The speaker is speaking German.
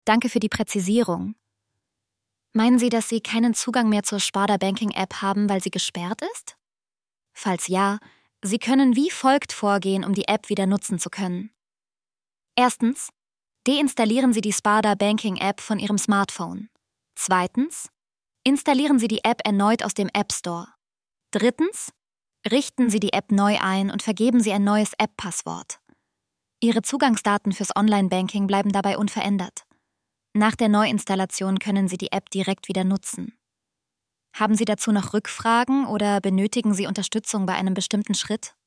Danke für die Präzisierung. Meinen Sie, dass Sie keinen Zugang mehr zur Sparda Banking App haben, weil sie gesperrt ist? Falls ja, Sie können wie folgt vorgehen, um die App wieder nutzen zu können. Erstens, deinstallieren Sie die Sparda Banking App von Ihrem Smartphone. Zweitens, installieren Sie die App erneut aus dem App Store. Drittens, richten Sie die App neu ein und vergeben Sie ein neues App-Passwort. Ihre Zugangsdaten fürs Online-Banking bleiben dabei unverändert. Nach der Neuinstallation können Sie die App direkt wieder nutzen. Haben Sie dazu noch Rückfragen oder benötigen Sie Unterstützung bei einem bestimmten Schritt?